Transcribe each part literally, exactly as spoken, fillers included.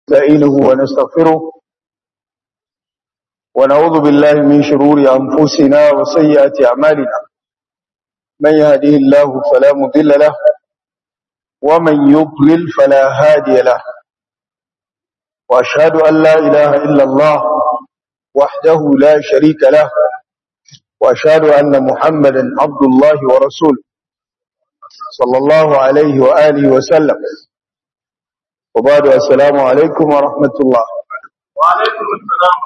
نستعينه ونستغفره ونعوذ بالله من شرور أنفسنا وسيئات أعمالنا من يهده الله فلا مضل له ومن يضلل فلا هادي له وأشهد أن لا إله إلا الله وحده لا شريك له وأشهد أن محمدا عبد الله ورسوله صلى الله عليه وآله وسلم وبعد السلام عليكم ورحمة الله وعليكم السلام.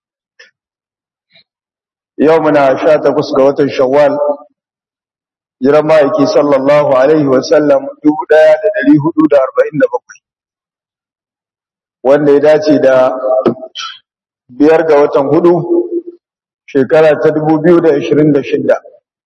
يومنا شاة قسقوة شوال جرمائك صلى الله عليه وسلم يبدا لدلي حدود أربعين بقي wanda ya dace da biyar ga watan hudu shekara ta dubu biyu da ashirin da shida.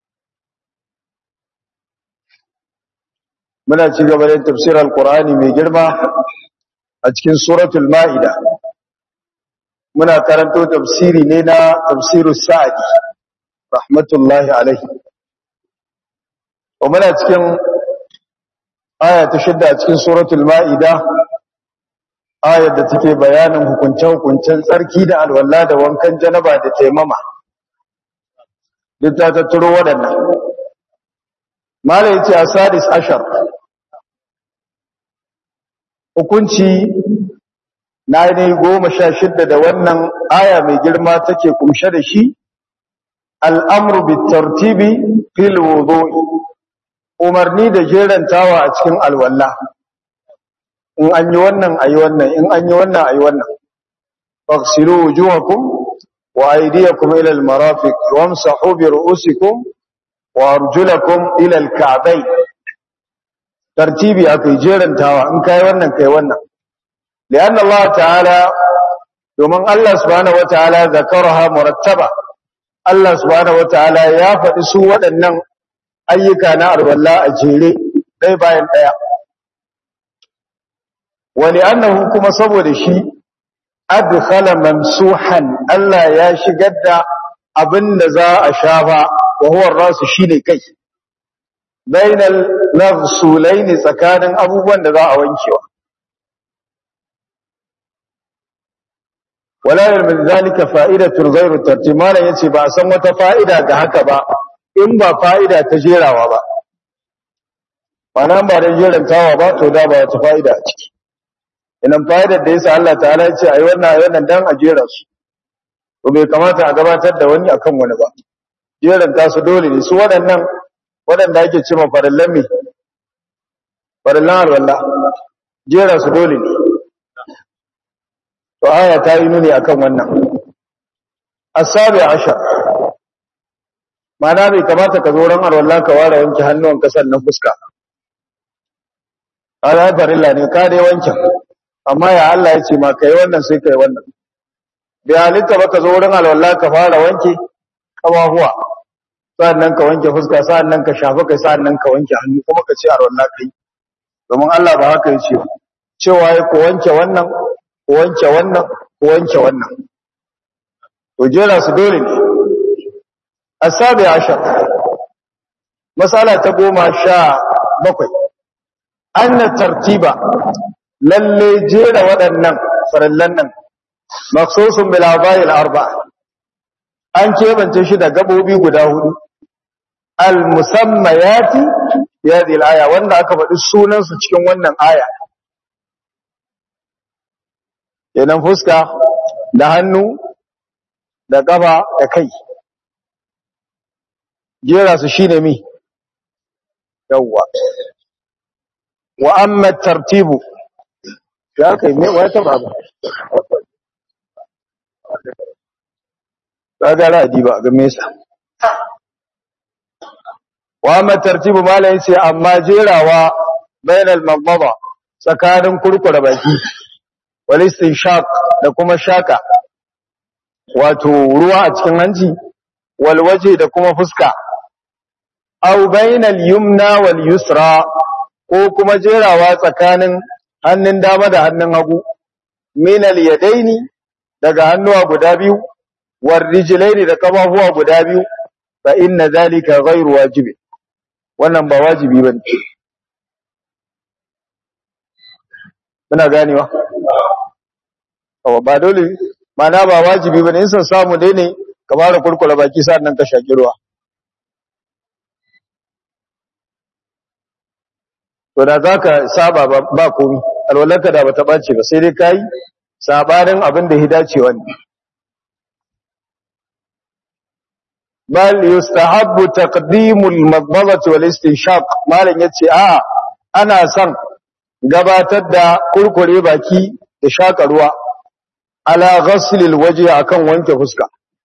Muna ci gaba da tafsirar Al-Qur'ani mai girma a cikin suratul Ma'ida. Muna karanto tafsiri ne na tafsirus Sa'di rahmatullahi alaihi. Wa muna cikin aya ta shida a cikin suratul Ma'ida, ayar da take bayanin hukunce-hukuncen tsarki da alwala da wankan janaba da taimama. Duk ta tattaro waɗannan. Mala yace asadis ashar. Hukunci na ne goma sha shidda da wannan aya mai girma take kumshe da shi, al'amru bi tartibi fil wudu'i, umarni da jerantawa a cikin alwala. In an yi wannan a yi wannan, in an yi wannan a yi wannan. Faghsilu wujuhakum wa aydiyakum ila al-marafiq wamsahu bi ru'usikum wa arjulakum ila al-ka'bayn. Tartibi akai jerantawa, in kai wannan kai wannan. Lianna Allah ta'ala, domin Allah subhanahu wa ta'ala zakaraha murattaba. Allah subhanahu wa ta'ala ya faɗi su waɗannan ayyuka na alwala a jere ɗaya bayan ɗaya. Wani annahu kuma saboda shi adkhala mamsuhan, Allah ya shigar da abinda za a shafa wa huwa rasu shine kai, bainal maghsulaini, tsakanin abubuwan da za a wankewa. wala min zalika fa'idatun ghayru tartib, malan yace ba san wata fa'ida ga haka ba in ba fa'ida ta jerawa ba. Wannan ba da jerantawa ba to da ba wata fa'ida a ciki. Inan fa'idar da yasa Allah ta'ala ya ce ai wannan ai wannan dan a jera su, to bai kamata a gabatar da wani akan wani ba. Jeran ta su dole ne, su waɗannan waɗanda ake cewa farallan me farallan alwala, jera su dole ne. To aya ta yi nuni akan wannan. Asabi ashar, mana bai kamata ka zo ran alwala ka ware wanke hannuwan ka sannan fuska. Ala farilla ne ka dai wanke, amma ya Allah ya ce ma kai wannan sai kai wannan. Bai halitta ba ka zo wurin alwala ka fara wanke kafafuwa, sannan ka wanke fuska, sannan ka shafa kai, sannan ka wanke hannu, kuma ka ce alwala kai. Domin Allah ba haka ya ce ba. Cewa ya ku wanke wannan, ku wanke wannan, ku wanke wannan. To jera su dole ne. Asabi ashar, masala ta goma sha bakwai. Anna tartiba, lalle jera waɗannan farallan nan maksusun bil abayil arba'a, an kebance shi da gabobi guda hudu, al musammayati fi hadhihi al aya, wanda aka faɗi sunan su cikin wannan aya. Kenan fuska da hannu da gaba da kai, jera su shine mi yawwa. Wa amma tartibu, ya kai me wata baba kaga radi ba ga mesa. Wa amma tartibu malai yace amma jerawa bainal madmada, tsakanin kurkure baki, wal istinshaq da kuma shaka, wato ruwa a cikin hanci, wal waje da kuma fuska, aw bainal yumna wal yusra, ko kuma jerawa tsakanin hannun dama da hannun hagu, minal yadaini daga hannuwa guda biyu, war rijlaini da kafafuwa guda biyu, fa inna zalika ghairu wajibi, wannan ba wajibi bane. Muna ganewa? awa ba dole mana ba wajibi bane in san samu dai ne ka fara kurkura baki sannan ka shaki ruwa to da zaka saba ba, ba komai alwalarka da bata bace ba sai dai kai sabanin abin da ya dace wani bal yustahabbu taqdimul madmadati wal istinshaq malan yace a ana son gabatar da kurkure baki da shaka ruwa ala ghaslil wajhi akan wanke fuska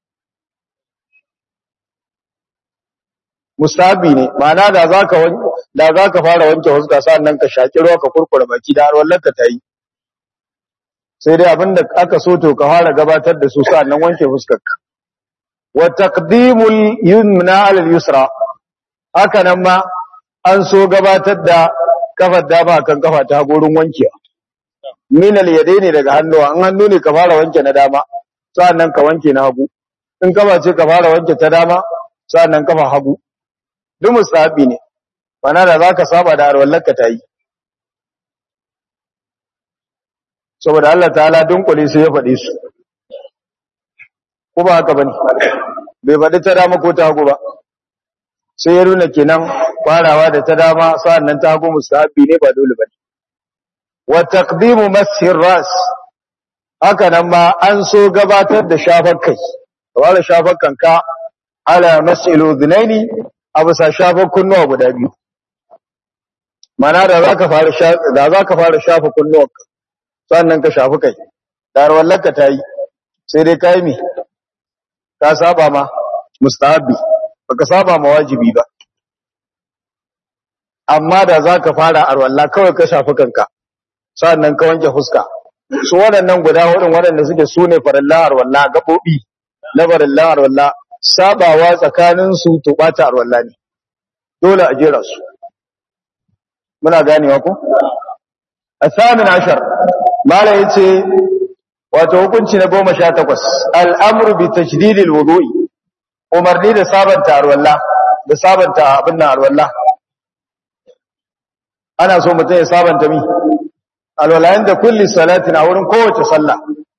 musabi ne ma'ana da zaka da zaka fara wanke fuska sannan ka shaki ruwa ka kurkure baki da har wallanka tayi sai dai abinda aka so to ka fara gabatar da su sannan wanke fuskarka wa taqdimul yumna ala al-yusra haka nan ma an so gabatar da kafar dama kan kafa ta gurin wankewa min al-yadaini daga hannuwa an hannu ne ka fara wanke na dama sannan ka wanke na hagu in kafa ce ka fara wanke ta dama sannan kafa hagu duk musabi ne bana da zaka saba da arwallarka tayi saboda Allah ta'ala dunkule sai ya faɗi su ko ba haka bane bai faɗi ta dama ko ta hagu ba sai ya nuna kenan farawa da ta dama sa'annan ta hagu musahabi ne ba dole bane wa taqdimu masir ras haka nan ma an so gabatar da shafar kai wala shafar kanka ala masilu dhunaini abusa shafar kunnuwa guda biyu mana da zaka fara da zaka fara shafa kunnuwanka sannan ka shafi kai dar wallaka tayi sai dai kai mi ka saba ma mustahabi baka saba ma wajibi ba amma da zaka fara arwalla kawai ka shafi kanka sannan ka wanke fuska su waɗannan guda hudun waɗanda suke sune farallan arwalla gabobi na farallan arwalla sabawa tsakanin su to bata arwalla ne dole a jera su muna ganewa ko asamin ashar mala yace wato hukunci na goma sha takwas al'amru bi tajdidil wudu'i umarni da sabanta arwalla da sabanta abin nan arwalla ana so mutum ya sabanta mi alwala inda kulli salatin a wurin kowace sallah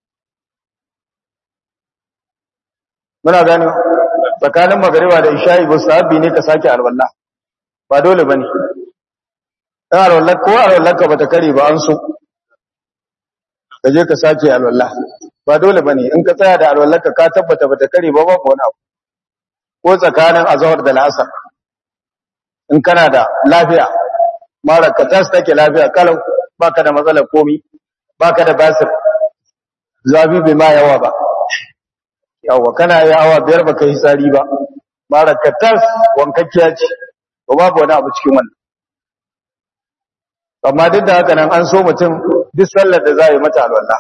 muna gani tsakanin magariba da isha'i mustahabi ne ka sake alwala ba dole bane dan alwala ko alwala ka bata kare ba an so kaje ka sake alwala ba dole bane in ka tsaya da alwala ka ka tabbata bata kare ba ba wani abu ko tsakanin azhar da al'asr in kana da lafiya mara ka tas take lafiya kalau baka da matsalar komi baka da basir zabi bai ma yawa ba yawa kana yi awa biyar baka yi tsari ba mara ka tas wankakkiya ce ba babu wani abu cikin wannan amma duk da haka nan an so mutum duk sallar da za yi mata alwala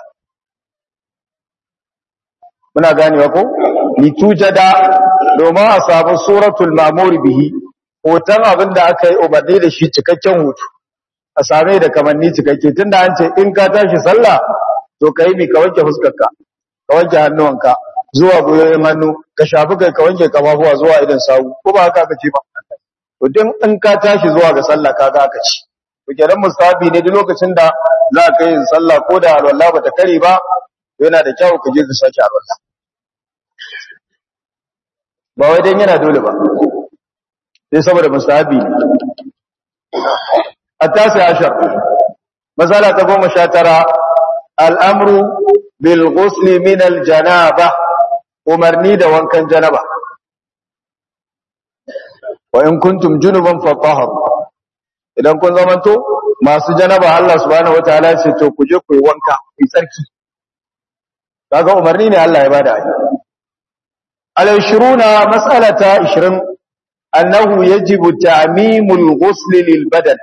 muna ganewa ko litujada domin a samu suratul ma'mur bihi hoton abin da aka yi umarni da shi cikakken hutu a same da kamanni cikakke tunda an ce in ka tashi sallah to ka yi mi ka wanke fuskarka ka wanke hannuwanka zuwa goyoyin hannu ka shafi kai ka wanke kafafuwa zuwa idan sawu ko ba haka aka ce ba to din in ka tashi zuwa ga sallah kaga aka ce to kenan mustahabi ne duk lokacin da za ka yi sallah ko da alwala bata kare ba yana da kyau ka je ka sake alwala ba wai dan yana dole ba sai saboda mustahabi ne التاسع عشر مسألة تقوم شاترة الأمر بالغسل من الجنابة umarni da wankan janaba wa in kuntum junuban fatahhar idan kun zamanto masu janaba Allah subhanahu wataala ya ce to ku je ku yi wanka ku tsarki kaga umarni ne Allah ya bada ai al-ishruna mas'alata ishirin annahu yajibu ta'mimul ghusl lil badan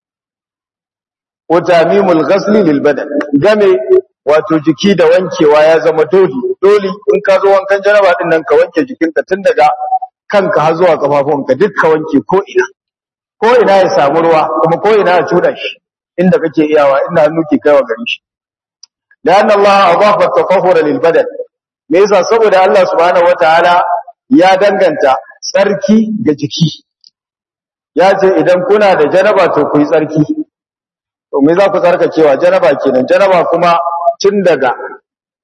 wa ta'mimul ghusl lil badan game wato jiki da wankewa ya zama dole dole in ka zo wankan janaba din nan ka wanke jikinka tun daga kanka har zuwa kafafunka duk ka wanke ko ina ko ina ya samu ruwa kuma ko ina ya tuda shi inda kake iyawa inda hannu ke kaiwa gari shi dan Allah adafa at-tatahhur lil badan me yasa saboda Allah subhanahu wataala ya danganta tsarki ga jiki ya ce idan kuna da janaba to ku yi tsarki to me za ku tsarkakewa janaba kenan janaba kuma tun daga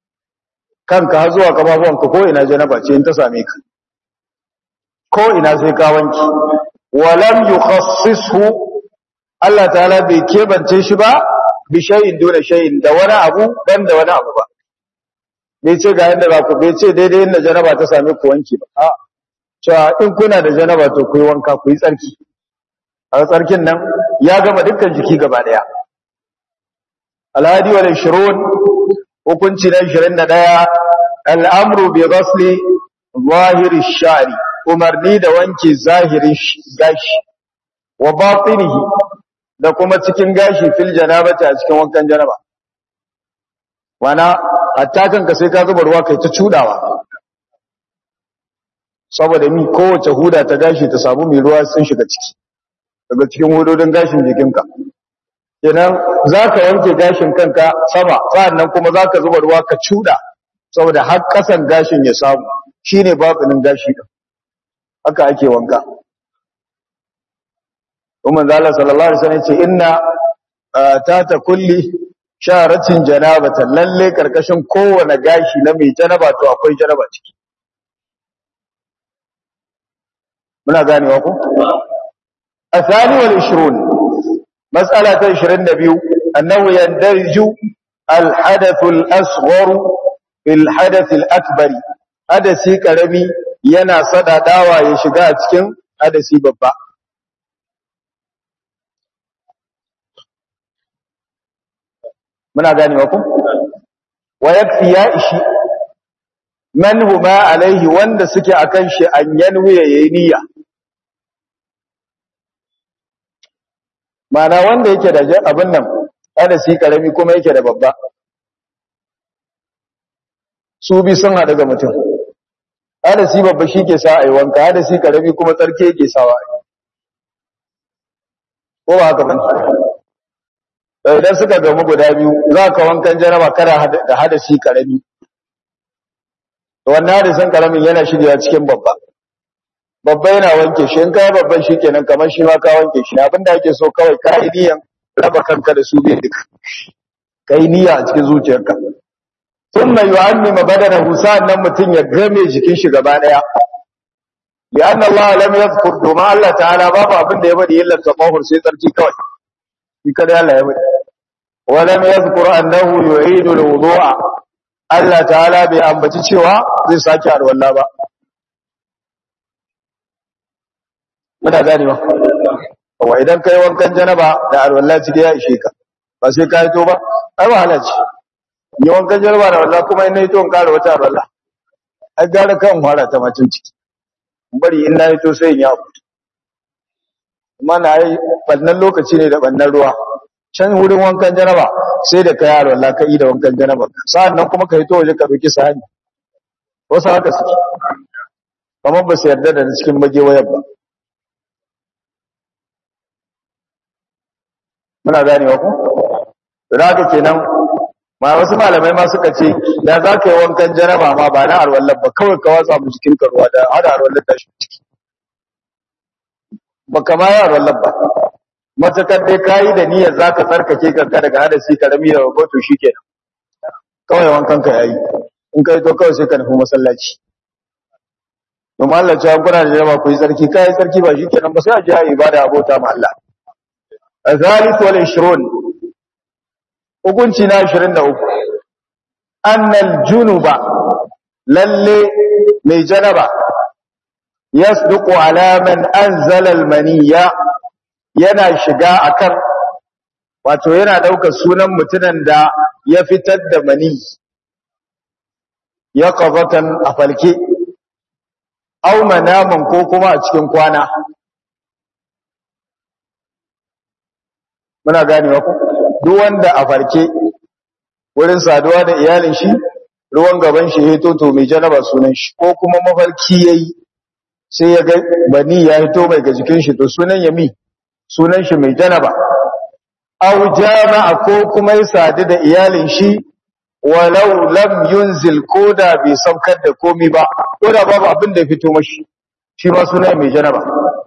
kanka har zuwa kafafuwanka ko ina janaba ce in ta same ka ko ina sai ka wanki walam yukhassishu Allah ta'ala bai kebance shi ba bi shay'in dole shay'in da wani abu dan da wani abu ba bai ce ga yanda za ku bai ce daidai inda janaba ta same ku wanki ba a cewa in kuna da janaba to ku yi wanka ku yi tsarki a tsarkin nan ya gama dukkan jiki gaba daya alhadi wal ishrun hukunci na ishirin da ɗaya al'amru bi ghasli zahiri shari umarni da wanke zahirin gashi wa batinihi da kuma cikin gashi fil janabati a cikin wankan janaba wana hatta kanka sai ka zuba ruwa kai ta cudawa saboda mi kowace huda ta gashi ta samu mai ruwa sun shiga ciki daga cikin hudodin gashin jikinka kenan zaka yanke gashin kanka sama sannan kuma zaka zuba ruwa ka cuda saboda har kasan gashin ya samu shine babinin gashi din haka ake wanka kuma Allah sallallahu alaihi wasallam ce inna tata kulli sharatin janabatan lalle karkashin kowane gashi na mai janaba to akwai janaba ciki muna ganewa ko asali wal ishrun mas'ala ta ishirin da biyu annahu yandarju al hadath al asghar bil hadath al akbar hadasi karami yana sadadawa ya shiga a cikin hadasi babba muna ganewa ku wa yakfi ya ishi man huma alaihi wanda suke akan shi an yanwi yayi niyya mana wanda yake da abin nan hadasi karami kuma yake da babba su bi sun hada ga mutum hadasi babba shike sa ai wanka hadasi karami kuma tsarki yake sawa ko ba haka bane idan suka gamu guda biyu za ka wankan janaba kada da hadasi karami to wannan hadasin karamin yana shigewa cikin babba babba yana wanke shi in kai babban shikenan kamar shi ma ka wanke shi abinda yake so kawai kai niyan raba kanka da su biyu duka kai niyya a cikin zuciyarka thumma yu'ammimu badanahu sa'annan mutun ya game jikin shi gaba daya lianna Allah lam yadhkur duma Allah ta'ala babu abinda ya bada illa tatahur sai tsarki kawai shi kada Allah ya bada walam yadhkur annahu yu'idu al-wudu'a Allah ta'ala bai ambaci cewa zai saki alwala ba muna gani ba wa idan kai wankan janaba da alwala cike ya ishe ka ba sai ka to ba ai wahala ce ni wankan janaba da alwala kuma in nayi to in kara wata alwala ai gara kan fara ta macin ciki bari in nayi to sai in ya fito kuma na yi bannan lokaci ne da bannan ruwa can wurin wankan janaba sai da kai alwala ka yi da wankan janaba sa'annan kuma kai to waje ka doki sahani wasu haka suke kamar ba su yarda da cikin magewayar ba muna ganewa ku da haka kenan ma wasu malamai ma suka ce da za ka yi wankan janaba ma ba na alwallar ba kawai ka watsa mu cikin karuwa da hada alwallar ta shi ciki ba kama yi alwallar ba matakar dai ka yi da niyyar za ka tsarkake kanka daga hadasi karami da babba to shi kenan kawai wankan ka yayi in kai to kawai sai ka nufi masallaci domin Allah ce an kuna da janaba ku yi tsarki ka yi tsarki ba shi kenan ba sai a ji a ibada abota ma Allah الثالث والعشرون hukunci na ashirin da uku annal junuba lalle mai janaba yasduqu ala man anzala almaniya yana shiga akan wato yana daukar sunan mutunan da ya fitar da mani ya qazatan a falke aw manaman ko kuma a cikin kwana muna ganewa ku duk wanda a farke wurin saduwa da iyalin shi ruwan gaban shi ya toto mai janaba sunan shi ko kuma mafarki yayi sai ya ga bani ya hito mai ga jikin shi to sunan yami sunan shi mai janaba aw jama'a ko kuma ya sadu da iyalin shi walau lam yunzil koda bai saukar da komi ba koda babu abin da ya fito mashi shi ma sunan mai janaba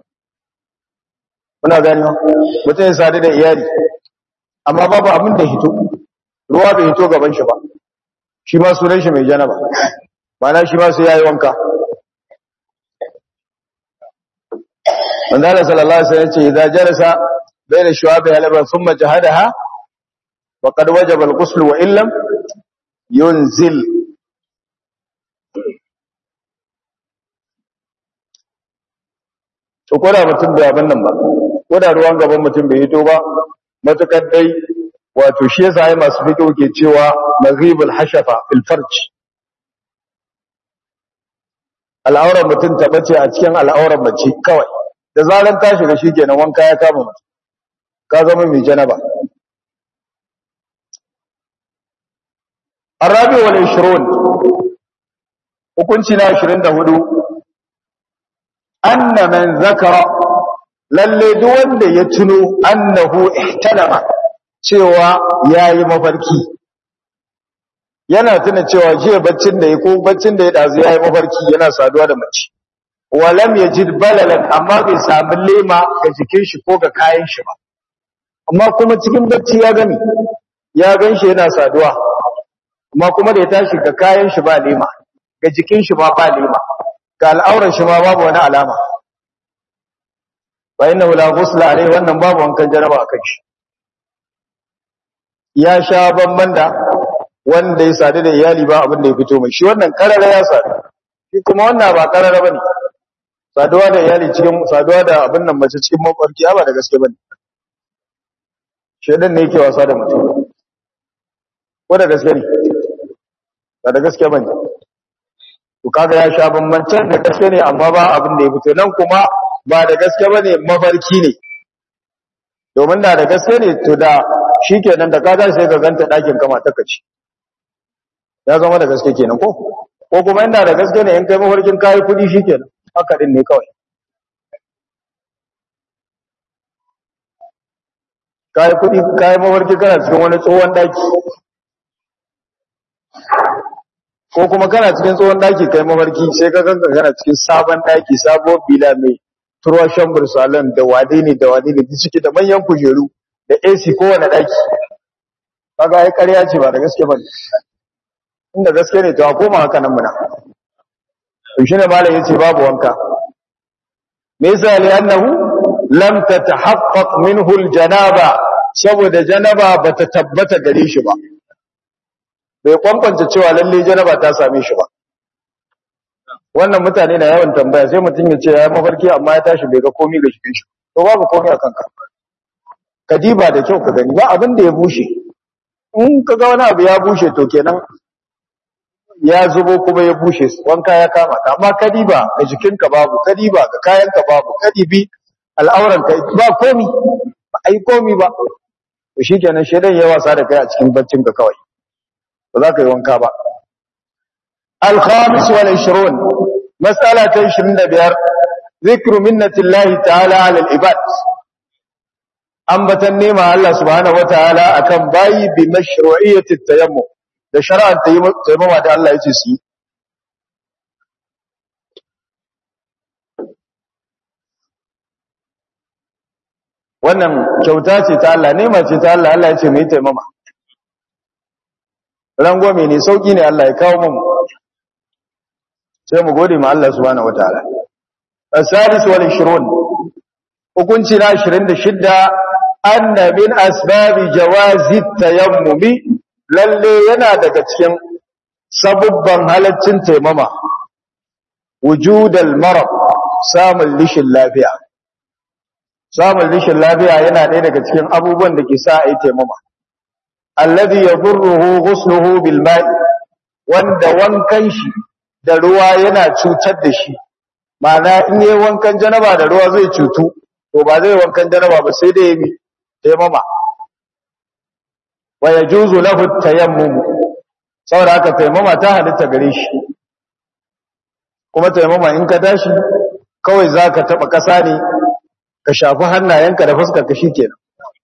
muna gani mutum ya sadu da iyali amma babu abin da hito ruwa bai hito gaban shi ba shi ma sunan shi mai janaba mana shi ma sai yayi wanka manzo sallallahu alaihi wasallam ce idza jalasa bayna shu'abi halaba thumma jahadaha faqad wajaba al-ghusl wa illam yunzil to koda mutum bai abin nan ba koda ruwan gaban mutum bai hito ba matukar dai wato shi yasa ai masu fiqh ke cewa maghibul hashafa fil farj al'auran mutum tabbace a cikin al'auran mace kawai da zaran ta shiga shikenan wanka ya kama mutum ka zama mai janaba arabi wal ishrun hukunci na ashirin da hudu anna man zakara lalle duk wanda ya tuno annahu ihtalama cewa yayi mafarki yana tuna cewa jiya baccin da ya ko baccin da ya dazu yayi mafarki yana saduwa da mace walam yajid balalan amma bai samu lema ga jikin shi ko ga kayan shi ba amma kuma cikin bacci ya gani ya ganshi yana saduwa amma kuma da ya tashi ga kayan shi ba lema ga jikin shi ba ba lema ga al'auran shi ma babu wani alama fa innahu la ghusla alayhi wannan babu wankan jaraba akan shi ya sha bamban da wanda ya sadu da iyali ba abin da ya fito mai shi wannan karara ya sadu shi kuma wannan ba karara bane saduwa da iyali cikin saduwa da abin nan mace cikin mafarki ba da gaske bane shedan ne yake wasa da mutum ko da gaske ne ba da gaske bane to kaga ya sha bambancin da gaske ne amma ba abin da ya fito nan kuma ba da gaske bane mafarki ne domin da da gaske ne to da shikenan da kaga sai ka ganta dakin kama ta kace ya zama da gaske kenan ko ko kuma inda da gaske ne in kai mafarkin kai kudi shikenan haka din ne kawai kai kudi kai mafarki kana cikin wani tsohon daki ko kuma kana cikin tsohon daki kai mafarki sai ka ganka kana cikin sabon daki sabon bila mai turwashen bursalan da wade ne da wade ne duk cike da manyan kujeru da A C kowane daki kaga ai ƙarya ce ba da gaske ba inda gaske ne to a koma haka nan muna to shine malam yace babu wanka me yasa li annahu lam tatahaqqaq minhu aljanaba saboda janaba bata tabbata gare shi ba bai kwankwanta cewa lalle janaba ta same shi ba wannan mutane na yawan tambaya sai mutum ya ce ya mafarki amma ya tashi bai ga komai ga cikin shi to babu komai a kanka ka diba da kyau ka gani ba abin da ya bushe in ka ga wani abu ya bushe to kenan ya zubo kuma ya bushe wanka ya kama ka amma ka diba ga jikinka babu ka diba ga kayanka babu ka dibi al'auranka ba komai ba ai komai ba to shikenan shedan ya wasa da kai a cikin baccin ka kawai ba za ka yi wanka ba al-khamis wal ishrun mas'ala ta ishirin da biyar zikru minnatillahi ta'ala 'ala al-ibad ambatan nema Allah subhanahu wataala akan bayi bi mashru'iyyati tayammum da shar'an tayammuma da Allah yace su wannan kyauta ce ta Allah nema ce ta Allah Allah yace mai tayammuma rangwame ne sauki ne Allah ya kawo mu sai mu gode ma Allah subhanahu wataala as-sadis wal ishrun hukunci na ashirin da shida anna min asbabi jawazi tayammumi lalle yana daga cikin sabubban halaccin taimama wujudal marad samun lishin lafiya samun lishin lafiya yana ɗaya daga cikin abubuwan da ke sa a yi taimama alladhi yadurruhu ghusluhu bil ma'i wanda wankan shi da ruwa yana cutar da shi ma'ana in yi wankan janaba da ruwa zai cutu to ba zai wankan janaba ba sai dai yi taimama wa yajuzu lahu tayammum saboda haka taimama ta halitta gare shi kuma taimama in ka tashi kawai zaka taba kasa ne ka shafi hannayenka da fuskar ka shikenan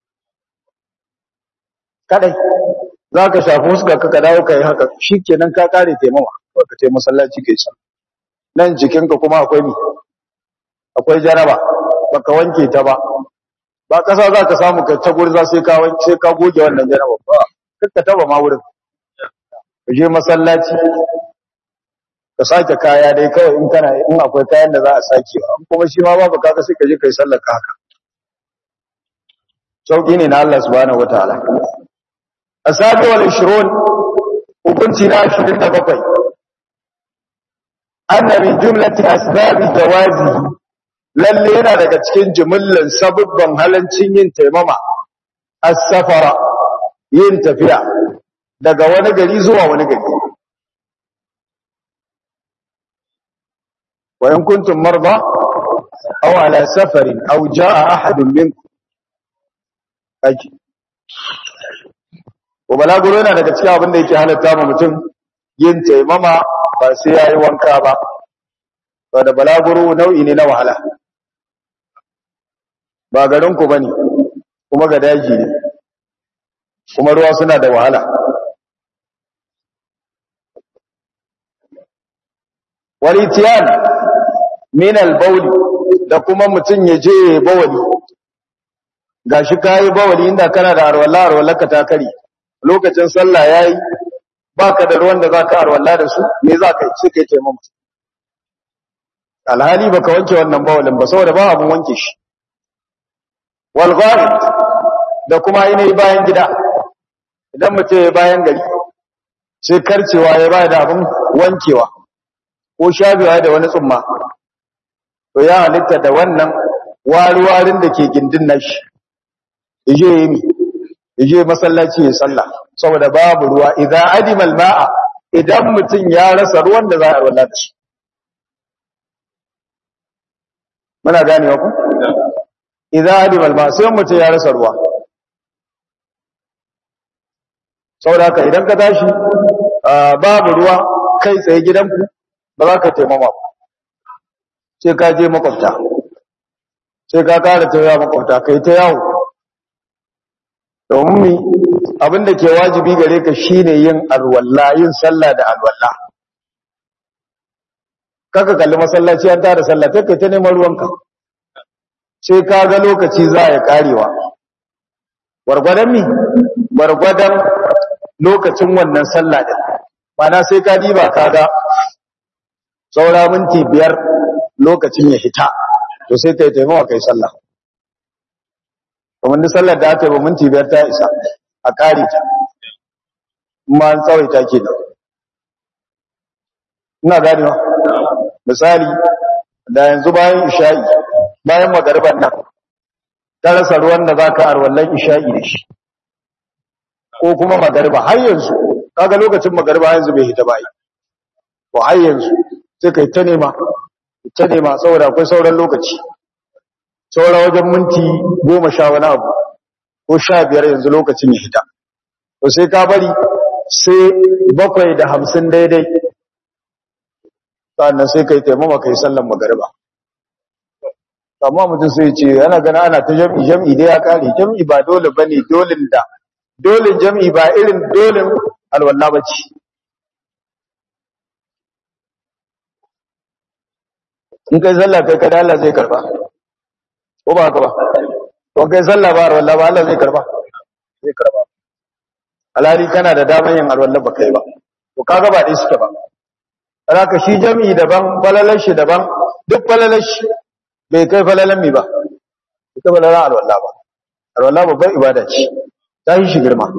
kadai zaka shafi fuskar ka ka dawo kai haka shikenan ka kare taimama ka tayi masallaci kai sa nan jikinka kuma akwai ni akwai jaraba baka wanke ta ba ba kasa za ka samu ka ta gurza sai ka wanke sai ka goge wannan jaraba ba kakka taba ma wurin je masallaci ka sake kaya dai kawai in kana in akwai kayan da za a sake kuma shi ma babu kaka sai ka je kai sallar ka haka sauki ne na Allah subhanahu wataala asabi wal ishrun hukunci na ashirin da bakwai anna min jumlati asbabi jawazi lalle yana daga cikin jumlan sababban halancin yin taimama as-safara yin tafiya daga wani gari zuwa wani gari wa in kuntum marda aw ala safarin aw jaa ahadun minkum aji ko balaguro yana daga cikin abin da yake halatta ma mutum yin taimama ba sai yayi wanka ba saboda balaguro nau'i ne na wahala ba garin ku bane kuma ga daji ne kuma ruwa suna da wahala walitiyan min al-bawl da kuma mutun ya je bawali gashi kai bawali inda kana da arwalla arwalla ka ta kare lokacin sallah yayi baka da ruwan da zaka arwalla da su me zaka yi sai kai taimama alhali baka wanke wannan bawalin ba saboda ba abun wanke shi wal ghaib da kuma yi bayan gida idan mutum ya bayan gari sai karcewa ya bayar da abin wankewa ko shabiwa da wani tsumma to ya halitta da wannan wari-warin da ke gindin nashi yaje yi mi yaje masallaci ya sallah saboda babu ruwa idan adimal ma'a idan mutum ya rasa ruwan da za a wala da shi muna ganewa ku idan adimal ma'a sai mutum ya rasa ruwa saboda haka idan ka tashi babu ruwa kai tsaye gidanku ba za ka taimama ba sai ka je makwabta sai ka kara taimama makwabta kai ta yawo domin abinda ke wajibi gare ka shine yin alwalla yin sallah da alwalla kaka kalli masallaci an tara sallah kai ta neman ruwanka sai ka ga lokaci za ya karewa gwargwadon mi gwargwadon lokacin wannan sallah din bana sai ka diba kaga saura minti biyar lokacin ya hita to sai kai taimawa kai sallah kuma duk sallar da aka yi ba minti biyar ta isa a kare ta kuma an tsawaita kenan ina ganewa misali da yanzu bayan isha'i bayan magariban nan ta rasa ruwan da zaka arwallan isha'i da shi ko kuma magariba har yanzu kaga lokacin magariba yanzu bai hita bai to har yanzu sai kai ta nema ta nema saboda akwai sauran lokaci saura wajen minti goma sha wani abu ko sha biyar yanzu lokacin ya hita to sai ka bari sai bakwai da hamsin daidai sannan sai kai taimama kai sallan magariba amma mutum sai ce yana gana ana ta jam'i jam'i dai ya kare jam'i ba dole bane dolin da dolin jam'i ba irin dolin alwala bace in kai sallah kai kada Allah zai karba ko ba haka ba ko kai sallah ba alwala ba Allah zai karba zai karba alhali kana da daman yin alwala ba kai ba to kaga ba dai suke ba haka shi jam'i daban falalar shi daban duk falalar shi bai kai falalan mi ba ita falalan alwala ba alwala babbar ibada ce ta yi shi girma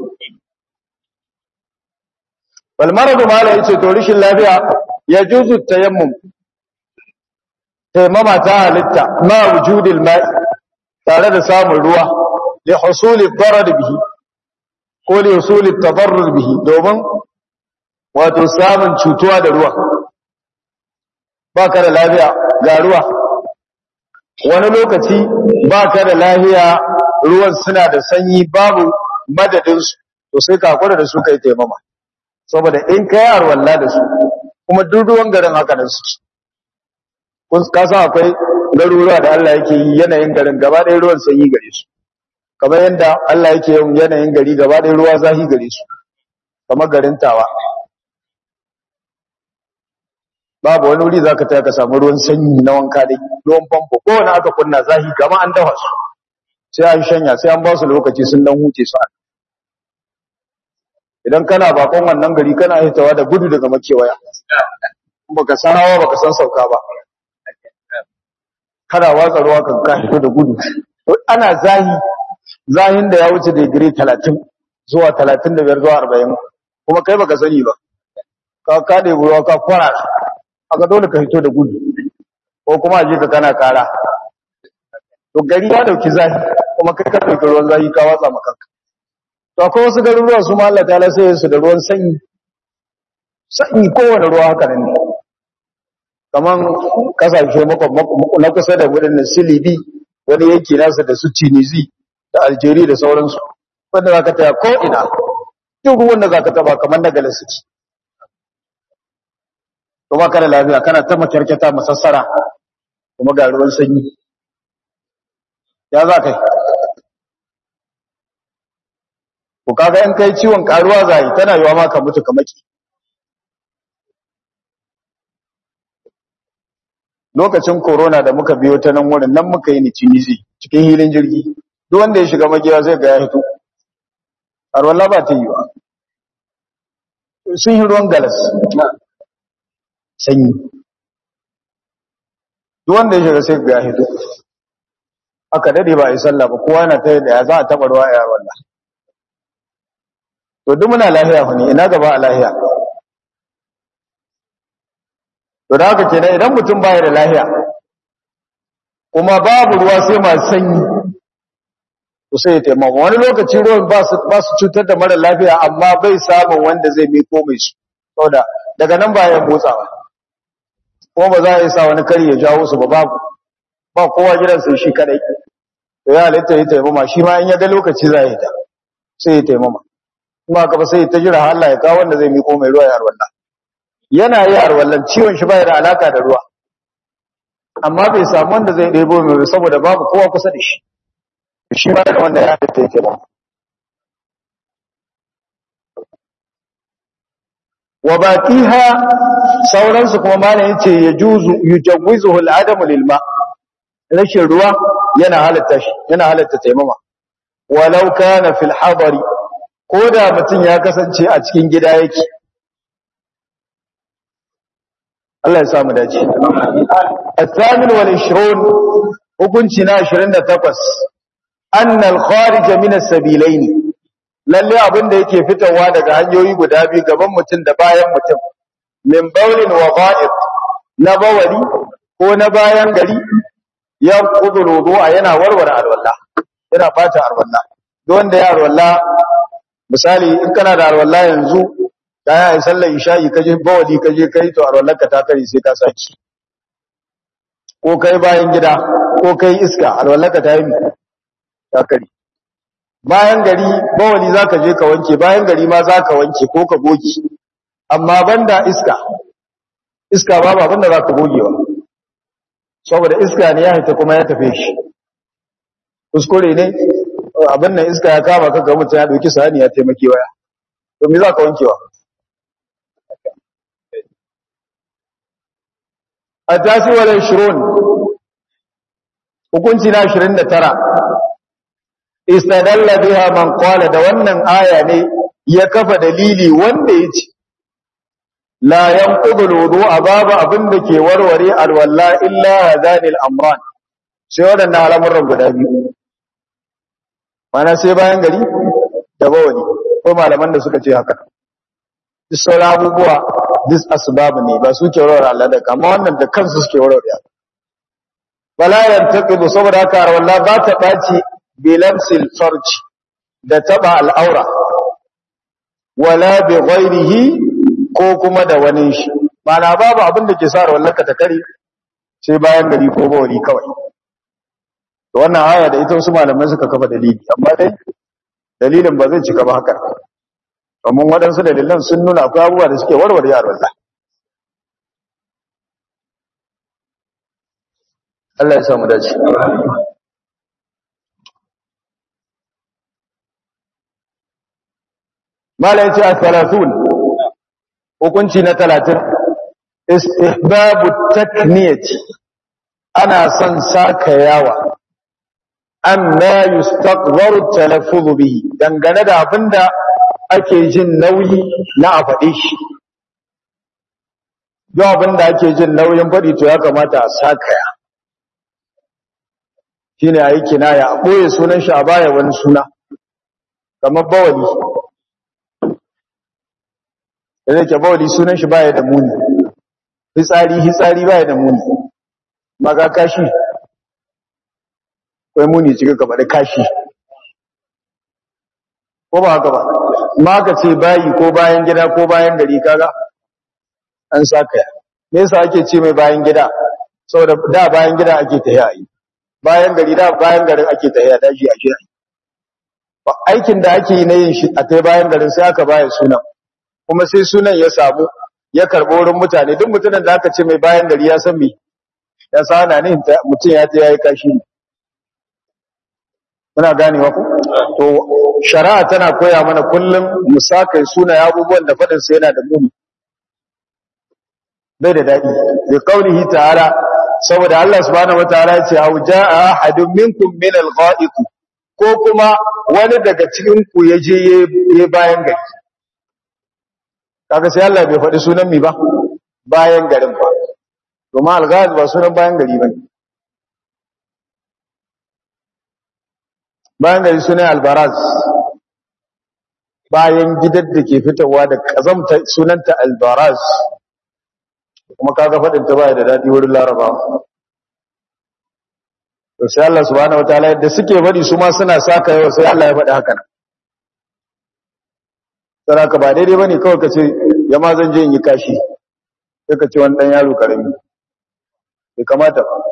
wal maradu mala yace to rishin lafiya ya juzu tayammum tayammama ta halitta ma wujudil ma'i tare da samun ruwa li husuli darar bihi ko li husuli tadarrur bihi domin wato samun cutuwa da ruwa baka da lafiya ga ruwa wani lokaci baka da lafiya ruwan suna da sanyi babu madadinsu to sai ka kwada da su kai taimama saboda in kai arwalla da su kuma duk ruwan garin haka nan su kun kasa akwai garuruwa da Allah yake yi yanayin garin gaba ɗaya ruwan sanyi gare su kamar yadda Allah yake yin yanayin gari gaba ɗaya ruwa zahi gare su kamar garin Tawa babu wani wuri zaka taya ka samu ruwan sanyi na wanka dai ruwan famfo ko wani aka kunna zahi kamar an dafa su sai an shanya sai an ba su lokaci sun dan huce su idan kana bakon wannan gari kana hitawa da gudu daga makewaya baka san hawa baka san sauka ba kana watsa ruwa kan ka hito da gudu ana zahi zahin da ya wuce digiri talatin zuwa talatin da biyar zuwa arba'in kuma kai baka sani ba ka ka da ruwa ka fara aka dole ka hito da gudu ko kuma aje ka kana kara to gari ya dauki zahi kuma kai ka dauki ruwan zahi ka watsa maka to akwai wasu garuruwa su ma Allah ta'ala sai su da ruwan sanyi sanyi kowane ruwa haka nan ne kaman kasashe na kusa da wurin nan Silibi wani yanki nasa da su Tunisia da Algeria da sauransu wanda zaka taya ko ina duk ruwan da zaka taba kaman na galan suke kuma kana lafiya kana ta makarkata masassara kuma ga ruwan sanyi ya za kai ko kaga in kai ciwon karuwa zai tana yiwa ma ka mutu ka maki lokacin corona da muka biyo ta nan wurin nan muka yi ni Tunisia cikin hilin jirgi duk wanda ya shiga magiya zai ga ya hito har wallahi ba ta yiwa sun yi ruwan galas sanyi duk wanda ya shiga sai ga ya hito aka dade ba a yi sallah ba kowa na ta da ya za a taba ruwa ya wallah to duk muna lahiya fa ne ina gaba a lahiya to da haka kenan idan mutum baya da lahiya kuma babu ruwa sai masu sanyi to sai ya taimaka wani lokaci ruwan ba su ba su cutar da mara lafiya amma bai samun wanda zai miko mai su saboda daga nan ba ya motsawa kuma ba za a yi sa wani kari ya jawo su ba babu ba kowa gidan sai shi kadai to ya halitta ya taimama shi ma in ya ga lokaci za ya ta sai ya taimama kuma ka ba sai ta jira Allah ya kawo wanda zai miko mai ruwa ya arwalla yana yi arwallan ciwon shi bai da alaka da ruwa amma bai samu wanda zai ɗebo mai saboda babu kowa kusa da shi shi ma da wanda ya halitta yake ba wa baqiha sauransu kuma malam yace yajuzu yujawwizuhu al-adamu lil-ma rashin ruwa yana halatta shi yana halatta taimama walau kana fil hadari koda mutun ya kasance a cikin gida yake Allah ya sa mu dace al-thamin wal ishrun hukunci na ashirin da takwas anna al-kharij min as-sabilayn lalle abin da yake fitowa daga hanyoyi guda biyu gaban mutum da bayan mutum min bawlin wa qa'id na bawali ko na bayan gari ya kudu wudu'a yana warware alwala yana bata alwala don wanda ya alwala misali in kana da alwala yanzu kaya ai sallar isha'i kaje bawali kaje kai to alwalarka ta kare sai ka saki ko kai bayan gida ko kai iska alwalarka ta yi ta kare bayan gari bawali zaka je ka wanke bayan gari ma zaka wanke ko ka goge amma banda iska iska babu abinda zaka gogewa saboda iska ne ya hita kuma ya tafe shi kuskure ne abin nan iska ya kama ka ga mutum ya dauki sahani ya taimake waya to me zaka wankewa atasi wala ishrun hukunci na ashirin da tara istadalla biha man qala da wannan aya ne ya kafa dalili wanda yace la yanqudu alwudu'a babu abinda ke warware alwalla illa hadani al-amran sai wadannan al'amuran guda biyu mana sai bayan gari da bawani ko malaman da suka ce haka duk sauran abubuwa dis asbab ne ba su ke warware Allah da kama wannan da kansu suke warware wala yantaqidu saboda haka alwalla ba ta baci bilamsil farj da taba al'aura wala bi ghairihi ko kuma da wani shi mana babu abin da ke sa rawallanka ta kare sai bayan gari ko bawali kawai to wannan aya da ita wasu malamai suka kafa dalili amma dai dalilin ba zai cika ba haka kamar waɗansu dalilan sun nuna akwai abubuwa da suke warware yaron Allah Allah ya samu dace malai ce a talatin hukunci na talatin istihbabu takniyati ana son saka yawa amma yustaqbaru talaffuz bihi dangane da abinda ake jin nauyi na a faɗi shi. Yau abin da ake jin nauyin faɗi to ya kamata a sakaya. Shi ne a yi kinaya, a ɓoye sunan shi a baya wani suna, kamar bawali. Da zai ke bawali sunan shi baya da muni, hitsari hitsari baya da muni, maga kashi, kwai muni cika ka faɗi kashi. Ko ba haka ba, ma ka ce bayi ko bayan gida ko bayan gari kaga an sakaya. Me yasa ake ce mai bayan gida? Saboda da bayan gida ake tafiya yi, bayan gari da bayan garin ake tafiya daji ake yi. Ba aikin da ake yi na yin shi a tai bayan garin sai aka baya sunan, kuma sai sunan ya samu ya karɓo wurin mutane. Duk mutumin da aka ce mai bayan gari ya san me ya sa ana ne mutum ya ta yayi kashi. Muna ganewa ku? To shari'a tana koya mana kullum mu saka suna abubuwan da faɗin sa yana da muni, bai da daɗi. Bi qaulihi ta'ala, saboda Allah subhanahu wataala ya ce au jaa ahadun minkum min al-gha'iq, ko kuma wani daga cikin ku yaje yayi bayan gari. Kaga sai Allah bai faɗi sunan mi ba bayan garin ba, domin al-gha'iq ba sunan bayan gari bane. Bayan gari sunan al-baraz, bayan gidan da ke fitowa da kazamta sunanta al-baraz, kuma kaga fadin ta baya da dadi wurin Larabawa. To sai Allah subhanahu wataala yadda suke fadi su ma suna saka yawa, sai Allah ya faɗi haka nan. Saraka ba daidai bane kawai ka ce ya ma zan je in yi kashi, sai ka ce wani dan yaro karami, bai kamata ba.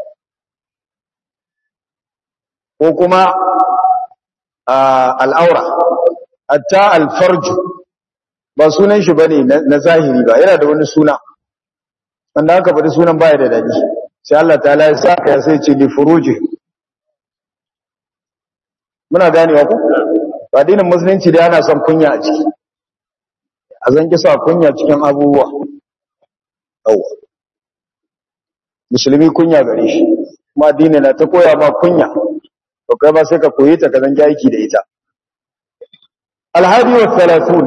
Ko kuma al'aura, hatta alfarju ba sunan shi bane na zahiri ba, yana da wani suna wanda aka faɗi sunan baya da daɗi, sai Allah ta'ala ya saka ya sai ce li furuji. Muna ganewa ku? Addinin musulunci da yana son kunya a ciki, a zan kisa kunya cikin abubuwa. Yawwa, musulmi kunya gare shi, kuma addini na ta koya ma kunya, to kai ba sai ka koyi ta ka zan aiki da ita. Alhadi wa thalathun,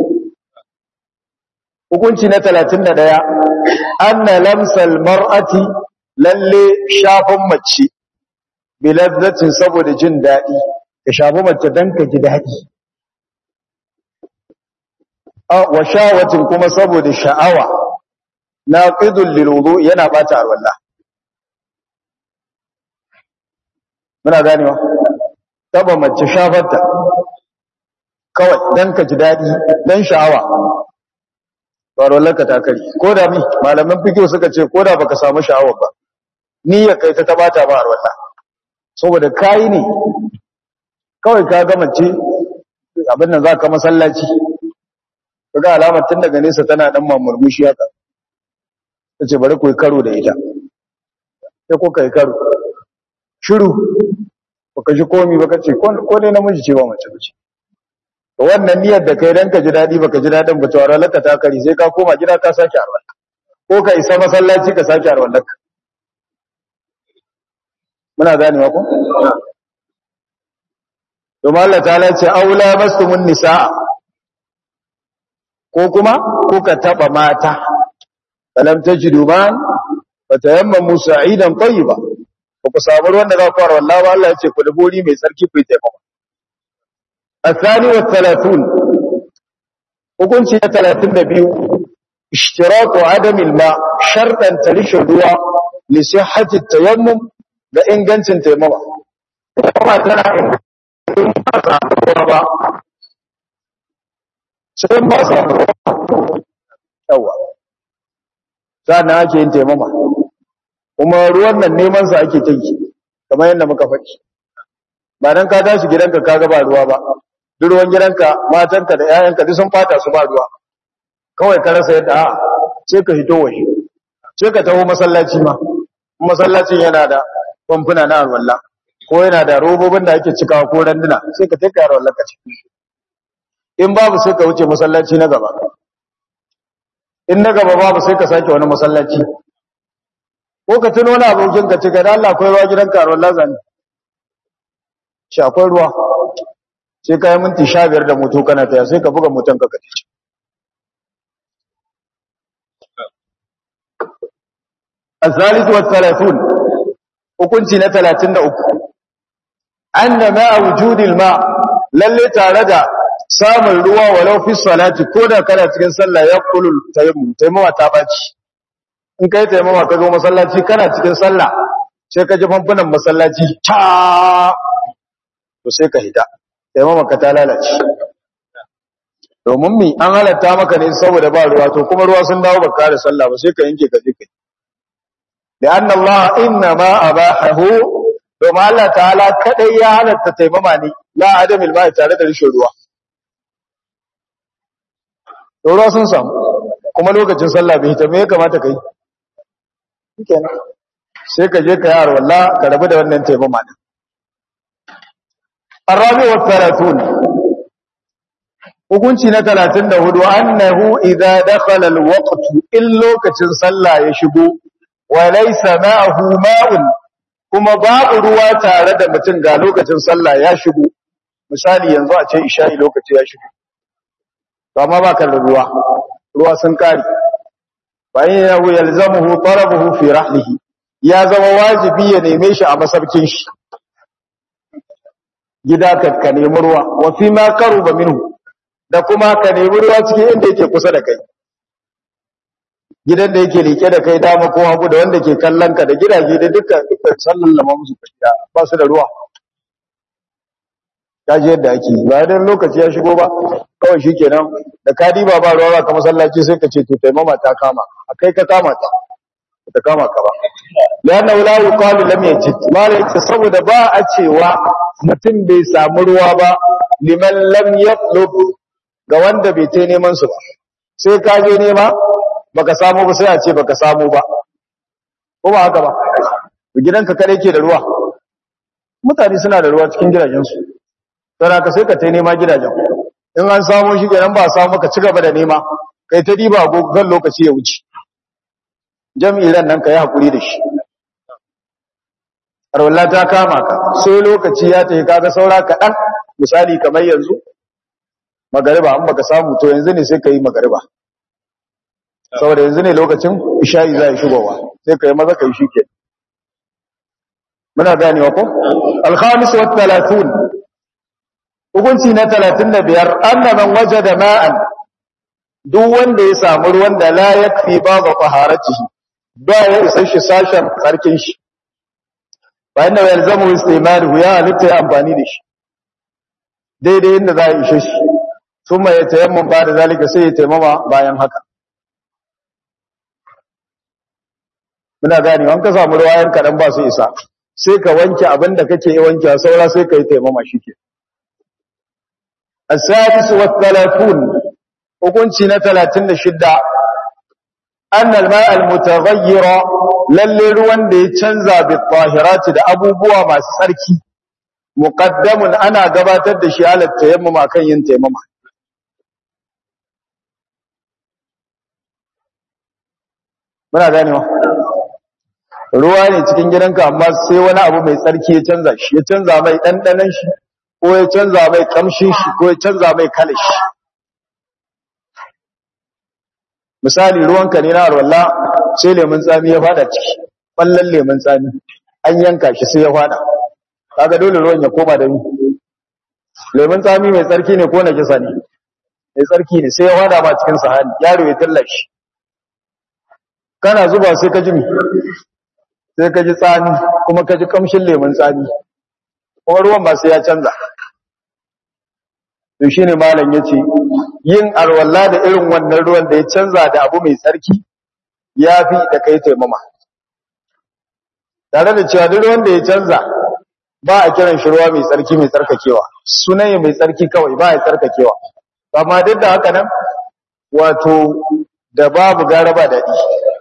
hukunci na talatin da ɗaya, anna lamsal mar'ati, lalle shafin mace bilazzatin saboda jin daɗi, ka shafi mace dan ka ji daɗi. Wa shawatin kuma saboda sha'awa, naqidul lil wudu, yana bata alwala. Muna ganewa, taba mace shafarta kawai dan ka ji daɗi, dan sha'awa, alwalarka ta kari. Ko da mi malaman fiqh suka ce ko da baka samu sha'awa ba, niyyar kai ta tabata ba alwala, saboda kai ne kawai ka ga mace abin nan zaka masallaci, kaga alamar tun daga nesa tana dan mamurmushi haka, tace bari ku yi karo da ita, sai ko kai karo, shiru baka ji komai baka ce ko dai namiji ce ba mace bace. To wannan niyyar da kai dan ka ji dadi baka ji dadin ba, to alwalarka ta kari, sai ka koma gida ka sake alwala, ko ka isa masallaci ka sake alwalarka. Muna ganewa ko? To Allah ta'ala ce aula mastumun nisaa, ko kuma kuka taba mata, falam tajidu man fatayammamu sa'idan tayyiba, ba ku samu ruwan da za ku fara wallahi ba, Allah ya ce ku da bori mai tsarki ku yi taimako. الثاني والثلاثون, hukunci na talatin da biyu, ishtiraqu adam alma, shartan talishin ruwa li sihhati tayammum, da ingancin taimama. Kuma tana ba sai ba sa yawa sannan ake yin taimama, kuma ruwan nan neman sa ake tayi kamar yadda muka faɗi. Ba dan ka tashi gidanka kaga ba ruwa ba, duk ruwan gidanka matanka da ƴaƴanka duk sun fata su ba ruwa, kawai ka rasa yadda a sai ka hito waje, sai ka taho masallaci ma, masallacin yana da famfuna na alwala, ko yana da robobin da ake cikawa ko randuna, sai ka take alwala ka ci. In babu sai ka wuce masallaci na gaba, in na gaba babu sai ka sake wani masallaci, ko ka tuno wani abokin ka ce ga Allah akwai ruwa gidanka alwala zani, shi akwai ruwa, sai ka yi minti sha biyar da moto kana taya sai ka buga moton ka kace الثالث والثلاثون hukunci na talatin da uku anna ma'a wujudil ma lalle tare da samun ruwa walau fi salati ko da kana cikin sallah ya kulul tayammum tayammawa ta baci in kai tayammawa ka zo masallaci kana cikin sallah sai ka ji famfunan masallaci ta to sai ka hita tayammawa ka ta lalace domin mi an halatta maka ne saboda ba ruwa to kuma ruwa sun dawo baka da sallah ba sai ka yanke ka jike لأن الله إنما أباحه domin Allah ta'ala kadai ya halatta taimama ne la adamil ma'i tare da rishin ruwa ruwa sun samu kuma lokacin sallah bai ta me ya kamata kai kenan sai ka je ka yi arwalla ka rabu da wannan taimama ne arabi wa thalathun hukunci na talatin da hudu annahu idza dakhala alwaqt in lokacin sallah ya shigo wa laysa ma'ahu ma'un kuma babu ruwa tare da mutum ga lokacin sallah ya shigo misali yanzu a ce isha'i lokaci ya shigo to amma ba kan ruwa ruwa sun kare bayan ya yalzamuhu talabuhu fi rahlihi ya zama wajibi ya neme shi a masarkin shi gida ka ka nemi ruwa wa fi ma qaruba minhu da kuma ka nemi ruwa cikin inda yake kusa da kai gidan da yake rike da kai dama ko hagu da wanda ke kallon ka da gidaje da dukkan dukkan sallallama musu kaciya ba su da ruwa kaji yadda ake ba dan lokaci ya shigo ba kawai shikenan da ka diba ba ruwa ba ka masallaci sai ka ce to taimama ta kama akai ka kama ta ta kama ka ba yana la yuqalu lam yajid malai ce saboda ba a cewa mutum bai samu ruwa ba liman lam yatlub ga wanda bai tai neman su ba sai ka je nema baka samu ba sai a ce baka samu ba ko ba haka ba gidanka kare ke da ruwa mutane suna da ruwa cikin gidajensu don haka sai ka tai nema gidajen in an samu shi kenan ba samu ka ci gaba da nema kai ta diba gogon lokaci ya wuce jami'in nan ka yi hakuri da shi arwalla ta kama ka sai lokaci ya tafi kaga saura kaɗan misali kamar yanzu magariba an baka samu to yanzu ne sai ka yi magariba saboda yanzu ne lokacin isha'i za a shigowa sai ka yi maza ka yi shi ke muna ganewa ko alhamis wa talatun hukunci na talatin da biyar annaban waje da ma'an duk wanda ya samu ruwan da la yakfi ba ga taharatihi ba ya isa shi sashen tsarkin shi ba inda ya zama istimalu ya halitta ya amfani da shi daidai inda za a ishe shi sun mai tayammun ba da zalika sai ya taimama bayan haka muna gani wanka samu ruwa yan kaɗan ba su isa sai ka wanke abin da kake yi wanke saura sai ka yi taimama shi ke السادس والثلاثون hukunci na talatin da shidda annal ma'al mutaghayyira lalle ruwan da ya canza bi tahirati da abubuwa masu tsarki muqaddamun ana gabatar da shi ala tayammum akan yin tayammuma muna ganewa ruwa ne cikin gidanka amma sai wani abu mai tsarki ya canza shi ya canza mai dandanan shi ko ya canza mai kamshin shi ko ya canza mai kalar shi misali ruwanka ne na alwala sai lemun tsami ya fada ciki ballan lemun tsami an yanka shi sai ya fada kaga dole ruwan ya koma da ni lemun tsami mai tsarki ne ko najisa ne mai tsarki ne sai ya fada ma cikin sahani yaro ya tallashi kana zuba sai ka ji mi sai ka ji tsami kuma ka ji kamshin lemun tsami kuma ruwan ba sai ya canza to shine malam yace yin arwalla da irin wannan ruwan da ya canza da abu mai tsarki yafi da kai taimama tare da cewa duk ruwan da ya canza ba a kiran shi ruwa mai tsarki mai tsarkakewa sunan mai tsarki kawai ba ya tsarkakewa amma duk da haka nan wato da babu gara ba dadi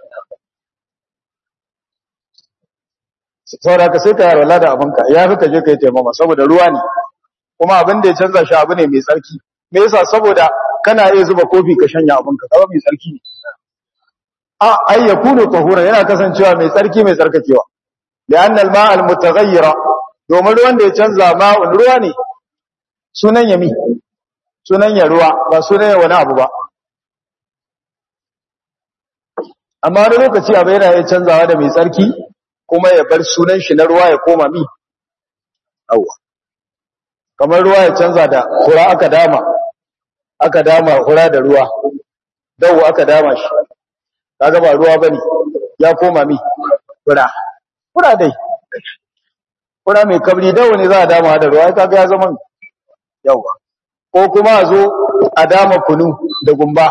saboda ka sai ka yi arwalla da abinka yafi ka je kai taimama saboda ruwa ne kuma abin da ya canza shi abu ne mai tsarki me yasa saboda kana iya zuba kofi ka shanya abinka kawai mai tsarki ne a ay yakunu tahura yana kasancewa mai tsarki mai tsarkakewa li'anna al-ma'a al-mutaghayyira domin ruwan da ya canza ma'un ruwa ne sunan yami sunan ya ruwa ba sunan ya wani abu ba. Amma wani lokaci abu yana ya canzawa da mai tsarki kuma ya bar sunan shi na ruwa ya koma mi awa, kamar ruwa ya canza da hura aka dama aka dama hura da ruwa dawo aka dama shi kaga ba ruwa bane ya koma mi hura hura dai hura mai kabri dawo ne za a dama da ruwa kaga ya zama yawa. Ko kuma a zo a dama kunu da gumba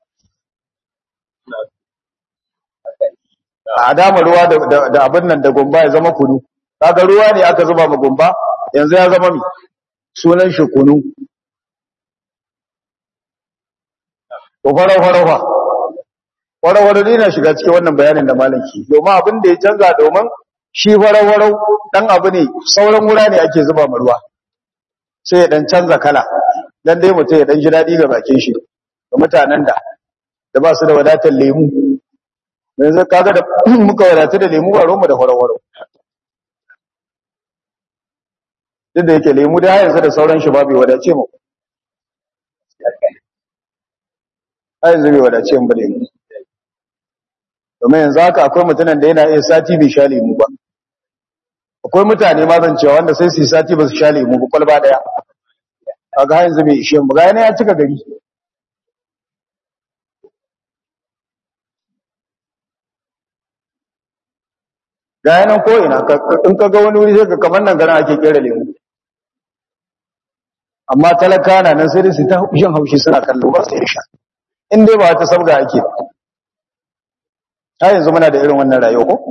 a dama ruwa da abin nan da gumba ya zama kunu kaga ruwa ne aka zuba ma gumba yanzu ya zama mi sunan shi kunu. to fara fara fa fara fara ne na shiga cikin wannan bayanin da malaki domin abin da ya canza domin shi fara fara dan abu ne sauran wura ne ake zuba ma ruwa sai ya dan canza kala dan dai mutum ya dan ji dadi ga bakin shi ga mutanen da da ba su da wadatar lemu yanzu kaga da muka wadatu da lemu ba ruwanmu da horo-horo duk da yake lemu da yanzu da sauran shi ba bai wadace mu a yanzu bai wadace mu ba lemu domin yanzu haka akwai mutanen da yana iya sati bai sha lemu ba akwai mutane ma zan cewa wanda sai su yi sati ba su sha lemu ba kwalba daya kaga yanzu bai ishe mu ga yana ya cika gari ga yanan ko ina in ka ga wani wuri sai ka kamar nan garin ake kera lemu amma talaka na nan sai dai su ta jin haushi suna kallo ba sai sha in dai ba ta sabga ake ta yanzu muna da irin wannan rayuwa ko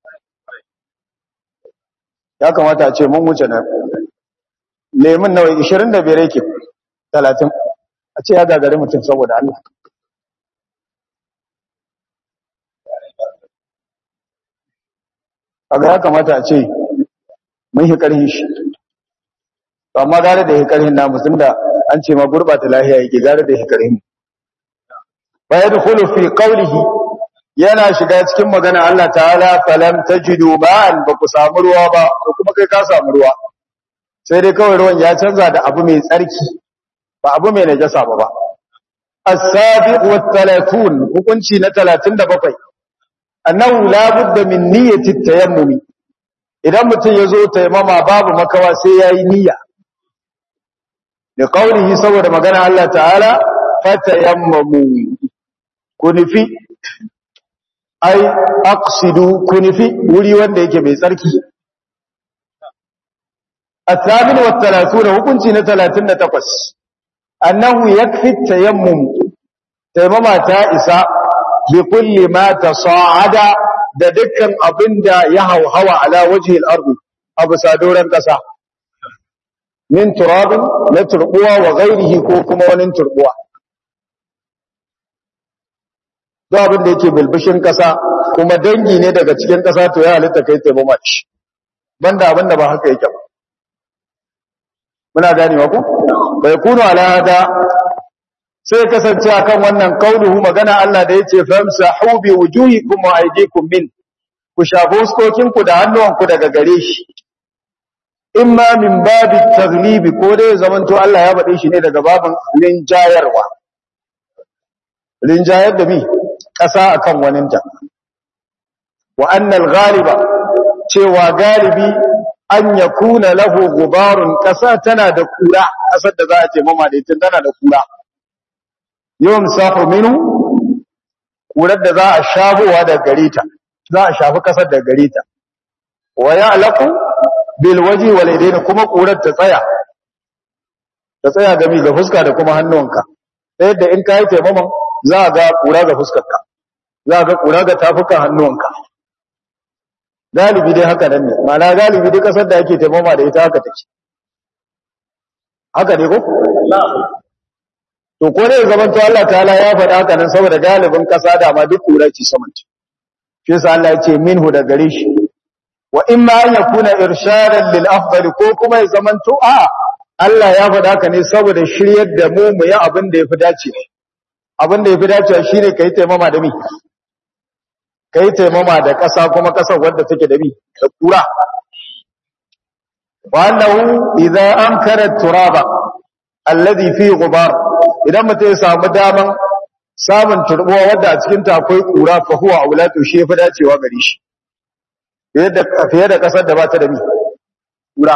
ya kamata a ce mun wuce nan lemun nawa ishirin da biyar yake talatin a ce ya gagari mutum saboda Allah kaga ya kamata a ce mun yi karhin shi amma gare da yi karhin namu tunda an ce ma gurbata lahiya yake gare da yi karhin fa yadkhulu fi qawlihi yana shiga cikin magana Allah ta'ala falam tajidu ma'an ba ku samu ruwa ba ko kuma kai ka samu ruwa sai dai kawai ruwan ya canza da abu mai tsarki ba abu mai najasa ba ba as-sabiq wa thalathun hukunci na talatin da bakwai annahu la budda min niyyati tayammumi idan mutum yazo tayammama babu makawa sai yayi niyya da qaulihi saboda magana Allah ta'ala fatayammamu kunifi ai aqsidu kunifi wuri wanda yake mai tsarki الثامن والثلاثون hukunci na talatin da takwas annahu yakfi tayammum tayammama ta isa bi kulli ma tasa'ada da dukkan abinda ya hauhawa ala wajhi al-ard abu sadoran kasa min turab na turbuwa wa ghairihi ko kuma wani turbuwa da abin da yake bilbishin kasa kuma dangi ne daga cikin kasa to ya halitta kai tayammama shi banda abin da ba haka yake ba muna ganewa ko bai kunu ala hada sai kasance akan wannan kauluhu magana Allah da yace famsahu bi wujuhikum wa aydikum min ku shafo stokin ku da hannuwanku daga gare shi imma min babi taglib ko dai zamanto Allah ya bade shi ne daga babin linjayarwa linjayar da bi kasa akan waninta wa anna al-ghaliba cewa galibi an yakuna lahu gubarun kasa tana da kura kasar da za a ce mama da ita tana da kura yawm sahu minhu kurar da za a shafowa da gareta za a shafi kasar da gareta wa ya'laqu bil waji wal yadayn kuma kurar ta tsaya ta tsaya gami ga fuska da kuma hannuwanka sai da in kai taimaman za ga kura ga fuskarka za ga kura ga tafukan hannuwanka galibi dai haka nan ne ma'ana galibi dai kasar da ake taimama da ita haka take haka ne ko to ko ne zaman to Allah ta'ala ya faɗa haka nan saboda galibin kasa da ma duk kura ce saman ta shi yasa Allah ya ce minhu da gare shi wa imma an yakuna irshadan lil afdal ko kuma ya zaman to a Allah ya faɗa haka ne saboda shiryar da mu mu yi abin da yafi dace abin da yafi dace shine kai taimama da mi kai taimama da ƙasa kuma ƙasar wadda take da bi da kura wa annahu idza ankara turaba alladhi fi ghubar idan mutum ya samu daman samun turbuwa wadda a cikin ta akwai kura fa huwa aulatu shi fa dacewa gare shi fiye da kasar da ba ta da mi kura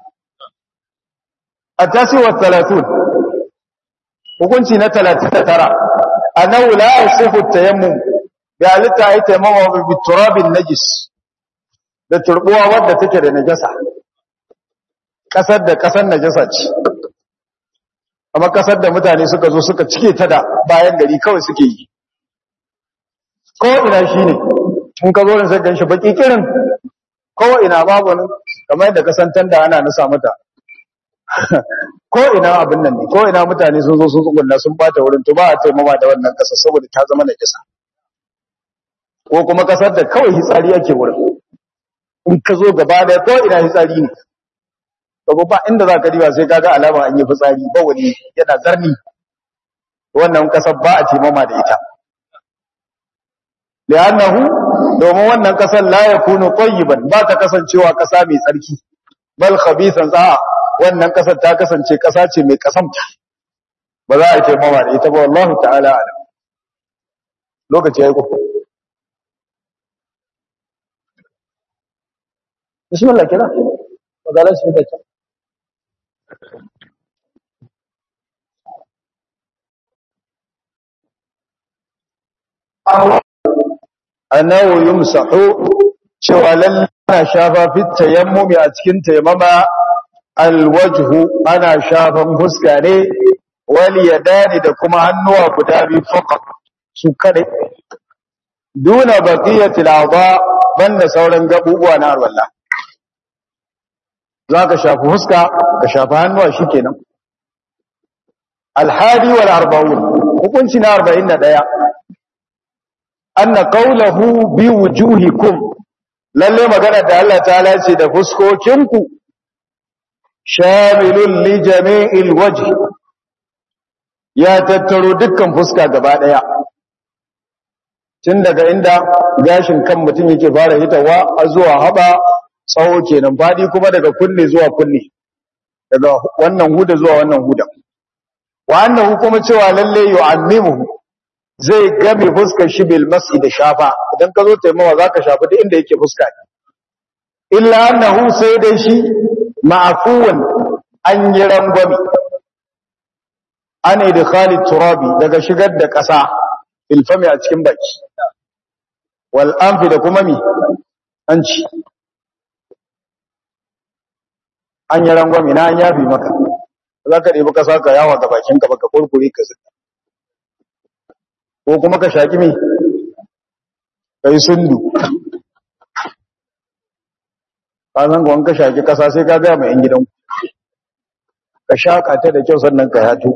atasi wa talatun hukunci na talatin da tara annahu la yasifu tayammum bi alita ay tayammum bi turabin najis da turbuwa wadda take da najasa kasar da kasar najasa ce amma kasar da mutane suka zo suka cike ta da bayan gari kawai suke yi ko ina shine in ka zo ne sai ganshi baki kirin ko ina babu nan kamar yadda kasan tanda ana nasa mata ko ina abin nan ne ko ina mutane sun zo sun tsugunna sun bata wurin to ba a taimama da wannan kasar saboda ta zama najasa ko kuma kasar da kawai hitsari yake wurin in ka zo gaba da ko ina hitsari ne to ba inda za ka diba sai kaga alama an yi fitsari ba wani yana zarni wannan kasar ba a taimama da ita li'annahu domin wannan kasar la yakunu tayyiban ba ta kasancewa kasa mai tsarki bal khabisan za wannan kasar ta kasance kasa ce mai kasamta ba za a taimama da ita ba wallahi ta'ala alam lokaci yayi ko bismillah kira wadala shi da ta annahu yumsahu cewa lalla shafa fit tayammumi a cikin tayammama alwajhu ana shafan fuska ne wal yadani da kuma hannuwa guda biyu faqat su kade duna baqiyati al'adha banda sauran gabubuwa na alwala zaka shafi fuska ka shafi hannuwa shikenan alhadi wal arba'un hukunci na arba'in da ɗaya anna qawluhu bi wujuhikum lalle magana da Allah ta'ala ce da fuskokinku shamilun li jami'il wajh ya tattaro dukkan fuska gaba daya tun daga inda gashin kan mutum yake fara hitawa a zuwa haba tsawo kenan fadi kuma daga kunne zuwa kunne daga wannan huda zuwa wannan huda wa annahu kuma cewa lalle yu'ammimuhu zai game fuskar shi bil masi da shafa idan ka zo taimawa zaka shafa duk inda yake fuska illa annahu sai dai shi ma'fuwan an yi rangwami an idkhali turabi daga shigar da ƙasa fil fami a cikin baki wal anfi da kuma mi anci an yi rangwami na an yafi maka zaka ɗebi ƙasa ka yawa ga bakinka baka kurkure ka zika ko kuma ka shaki me kai sundu ka san ko ka shaki kasa sai ka ga mai yan gidan ka shaka ta da kyau sannan ka yato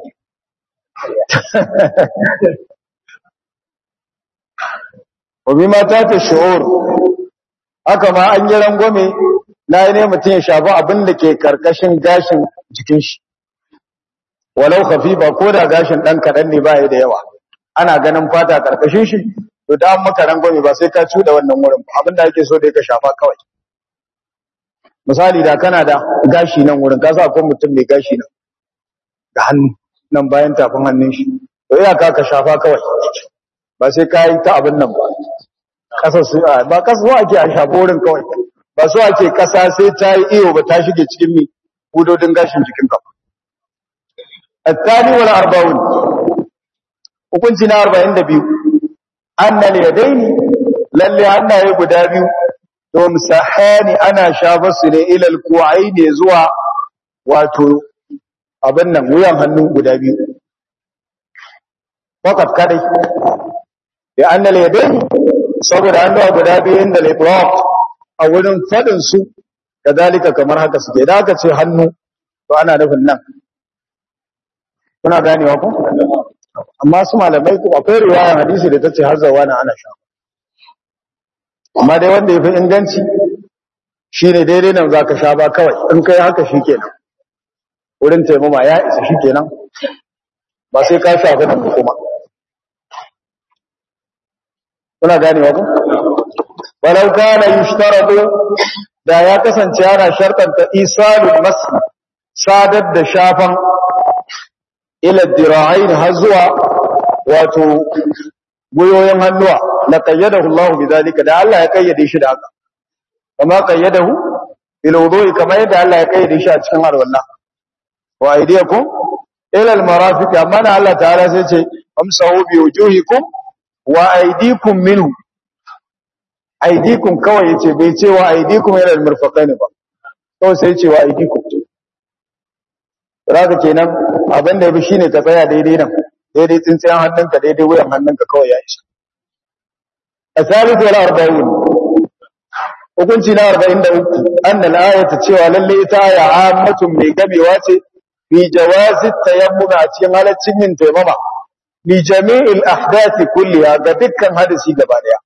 wa bima ta ta shu'ur haka ma an yi rangwame na ne mutum ya shafa abin da ke karkashin gashin jikin shi walau khafifa ko da gashin dan kadan ne ba ya da yawa ana ganin fata karkashin shi to da an maka rangwame ba sai ka cuda wannan wurin abinda ake so dai ka shafa kawai misali da kana da gashi nan wurin ka sa akwai mutum mai gashi nan da hannu nan bayan tafin hannun shi to iya ka ka shafa kawai ba sai ka yi ta abin nan ba kasa su ba kasa so ake a shafa wurin kawai ba so ake kasa sai ta yi iyo ba ta shige cikin mi hudodin gashin jikin ka الثاني والأربعون hukunci na arba'in da biyu annal yadaini lalle hannaye guda biyu to musahani ana shafa su ne ilal ku'aini zuwa wato abin nan wuyan hannu guda biyu fakat kadai ya annal yadaini saboda hannuwa guda biyu inda al-itlaq a wurin fadin su kadalika kamar haka suke da aka ce hannu to ana nufin nan kuna ganewa ko amma su malamai ko akwai riwaya hadisi da tace har zawana ana sha amma dai wanda yafi inganci shine daidai nan zaka sha ba kawai in kai haka shikenan wurin taimama ya isa shikenan ba sai ka sha ba kuma kuna ganewa ko walau kana yushtaratu da ya kasance ana shartanta isalul mas sadar da shafan ila dira'ain har zuwa wato goyoyin hannuwa la qayyadahu Allah bidalika da Allah ya kayyade shi da haka kama qayyadahu bil wudu'i kama yadda Allah ya kayyade shi a cikin alwala wa aydiyakum ila al marafiq amma na Allah ta'ala sai ce amsahu bi wujuhikum wa aydikum minhu aydikum kawai yace bai ce wa aydikum ila al mirfaqaini ba kawai sai ce wa aydikum raka kenan abin da yabi shine ka tsaya daidai nan daidai tsintsiyan hannunka daidai wuyan hannunka kawai ya isa asalisu wal arba'in hukunci na arba'in da uku annal ayata cewa lalle ita aya ammatun mai gamewa ce bi jawazi tayammum a cikin halaccin yin taimama bi jami'il ahdathi kulliha ga dukkan hadisi gaba daya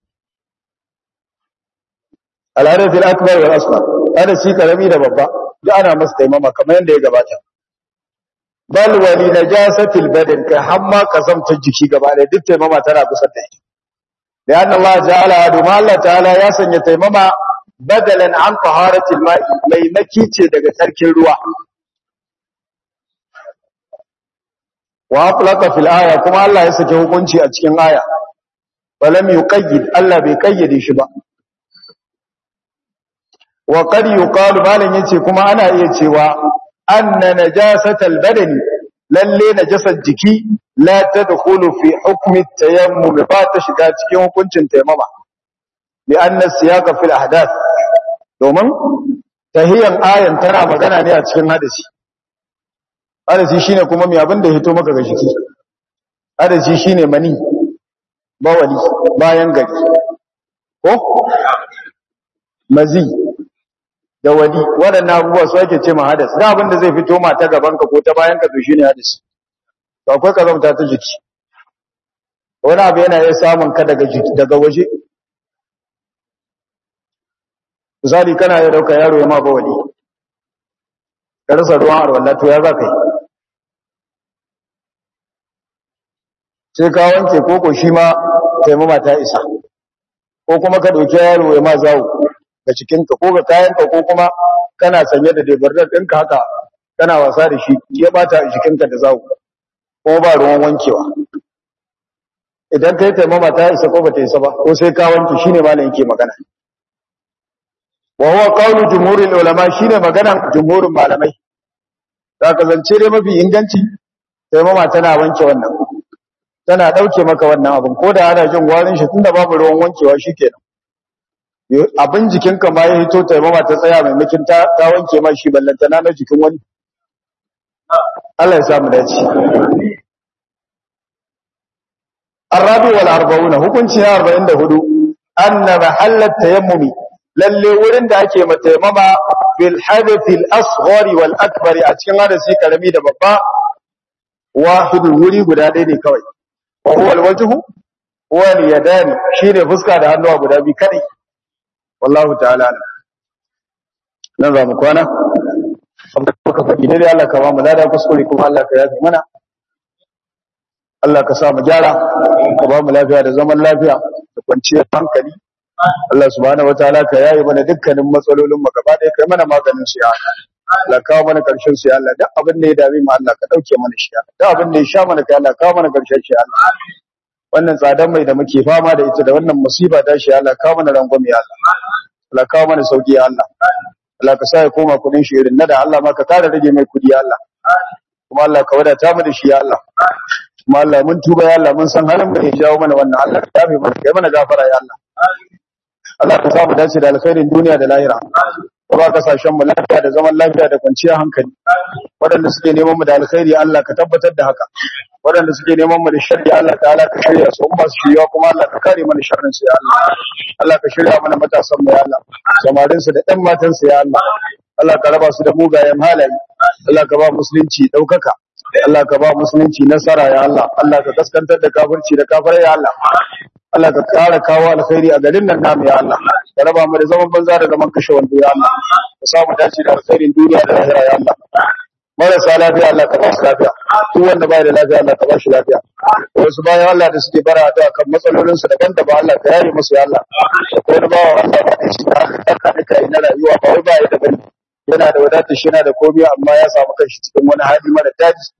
al hadath al akbar wal asghar hadisi karami da babba da ana masa taimama kamar yadda ya gabata bal wali najasatil badan kai hamma kasamta jiki gaba daya duk taimama tana kusa da ita da anna Allah ta'ala duma Allah ta'ala ya sanya taimama badalan an taharatil ma'i mai makice daga sarkin ruwa wa aflaqa fil aya kuma Allah ya sake hukunci a cikin aya walam yuqayyid Allah bai kayyade shi ba wa qad yuqalu balan yace kuma ana iya cewa anna najasatal badani lalle najasar jiki la tadkhulu fi hukmi at-tayammum ba ta shiga cikin hukuncin tayammuma li anna siyaqa fil ahdath domin tahiyan ayan tana magana ne a cikin hadisi hadisi shine kuma mai abin da ya hito maka ga jiki hadisi shine mani bawali bayan gari ko mazi da wadi waɗannan abubuwa su ake ce ma hadis da abin da zai fito ma ta gaban ka ko ta bayan ka to shine hadis to akwai kazamta ta jiki wani abu yana iya samun ka daga jiki daga waje misali kana ya dauka yaro ya ma bawali ka rasa ruwan arwalla to ya za ka yi sai ka wanke koko shi ma taimama ta isa ko kuma ka ɗauki yaro ya ma zawo ga cikinka ko ga kayanka ko kuma kana sanye da debardar ɗinka haka kana wasa da shi ya bata a jikinka da zawo ko ba ruwan wankewa idan ka yi taimama ta isa ko ba ta isa ba ko sai ka wanke shi ne malam yake magana wa huwa qawlu jumhuril ulama shine maganan jumhurin malamai da ka zance dai mafi inganci taimama tana wanke wannan tana dauke maka wannan abin ko da ana jin warin shi tunda babu ruwan wankewa shikenan abin jikinka ma ya hito taimama ta tsaya maimakin ta ta wanke ma shi ballantana na jikin wani Allah ya samu dace arabi wal arba'una hukunci na arba'in da hudu anna mahallat tayammumi lalle wurin da ake mataimama bil hadathil asghar wal akbar a cikin hadisi karami da babba wahid wuri guda ɗaya ne kawai wa huwa al wajhu wa al yadan shine fuska da hannuwa guda biyu kadai wallahu ta'ala nan za mu kwana ka faɗi dai Allah ka ba mu lada kuskure kuma Allah ka yafi mana Allah ka sa mu gyara ka ba mu lafiya da zaman lafiya da kwanciyar hankali Allah subhanahu wataala ka yayi mana dukkanin matsalolin mu gaba ɗaya kai mana maganin su ya Allah kawo mana karshen su ya Allah duk abin da ya dame mu Allah ka dauke mana shi duk abin da ya sha mana kai Allah kawo mana karshen shi Allah wannan tsadan mai da muke fama da ita da wannan musiba ta shi Allah kawo mana rangwame ya Allah Allah kawo mana sauki ya Allah Allah ka sa ya koma kudin shi irin nada Allah ma ka kare rage mai kudi ya Allah kuma Allah ka wadata mu da shi ya Allah kuma Allah mun tuba ya Allah mun san halin da ya jawo mana wannan Allah ka yafe mana kai mana gafara ya Allah Allah ka samu dace da alkhairin duniya da lahira ka ba kasashen mu lafiya da zaman lafiya da kwanciyar hankali waɗanda suke neman mu da alkhairi Allah ka tabbatar da haka waɗanda suke neman mu da sharri Allah ta'ala ka shirya su umma su shirya kuma Allah ka kare mana sharrin su ya Allah Allah ka shirya mana matasan mu ya Allah samarin su da ɗan matan su ya Allah Allah ka raba su da mugayen halaye Allah ka ba musulunci daukaka Allah ka ba musulunci nasara ya Allah Allah ka kaskantar da kafirci da kafirai ya Allah Allah ka kara kawo alkhairi a garin nan namu ya Allah ka raba mu da zaman banza da zaman kashe wando ya Allah ka samu dace da alkhairin duniya da lahira ya Allah marasa lafiya Allah ka ba su lafiya duk wanda bai da lafiya Allah ka ba shi lafiya wasu bayan Allah da suke bara da kan matsalolin su daban-daban Allah ka yare musu ya Allah ko wani bawa Allah ba shi da haka da kai na rayuwa ba wai ba ya da bane yana da wadatar shi yana da komai amma ya samu kanshi cikin wani hali mara daɗi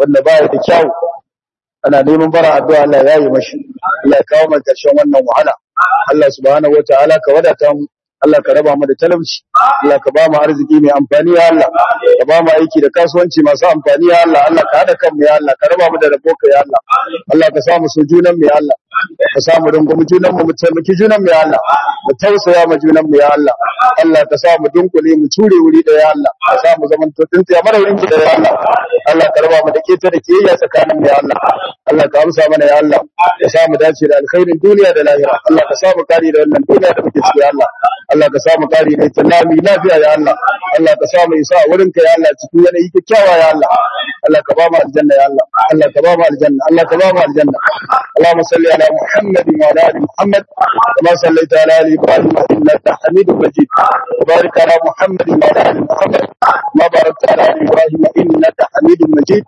wanda baya da kyau ana neman bara addu'a Allah ya yi mashi Allah ya kawo mai karshen wannan wahala Allah subhanahu wataala ka wadata mu Allah ka raba mu da talauci Allah ka ba mu arziki mai amfani ya Allah ka ba mu aiki da kasuwanci masu amfani ya Allah Allah ka hada kanmu ya Allah ka raba mu da rabo ka ya Allah Allah ka sa mu su junan mu ya Allah ka sa mu rungumi junan mu mu taimaki junan mu ya Allah mu tausaya ma junan mu ya Allah Allah ka sa mu dunkule mu ture wuri da ya Allah ka sa mu zaman to tsintsiya mara wurin da ya Allah Allah ka raba mu da keta da kiyayya tsakanin mu ya Allah Allah ka amsa mana ya Allah ka sa mu dace da alkhairin duniya da lahira Allah ka sa mu kare da wannan duniya da muke ciki ya Allah Allah ka sa mu kare da tunani lafiya ya Allah Allah ka sa mu isa wurin ka ya Allah cikin yanayi kyakkyawa ya Allah Allah ka ba mu aljanna ya Allah Allah ka ba mu aljanna Allah ka ba mu aljanna Allahumma salli ala Muhammad wa ala ali Muhammad kama sallaita ala ali Ibrahim innaka Hamidum Majid wa barik ala Muhammad wa ala ali Muhammad kama barakta ala ali Ibrahim innaka Hamidum Majid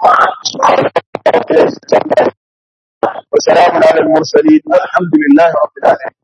subhanallahi wa bihamdihi wa salamun ala al-mursalin walhamdulillahi rabbil alamin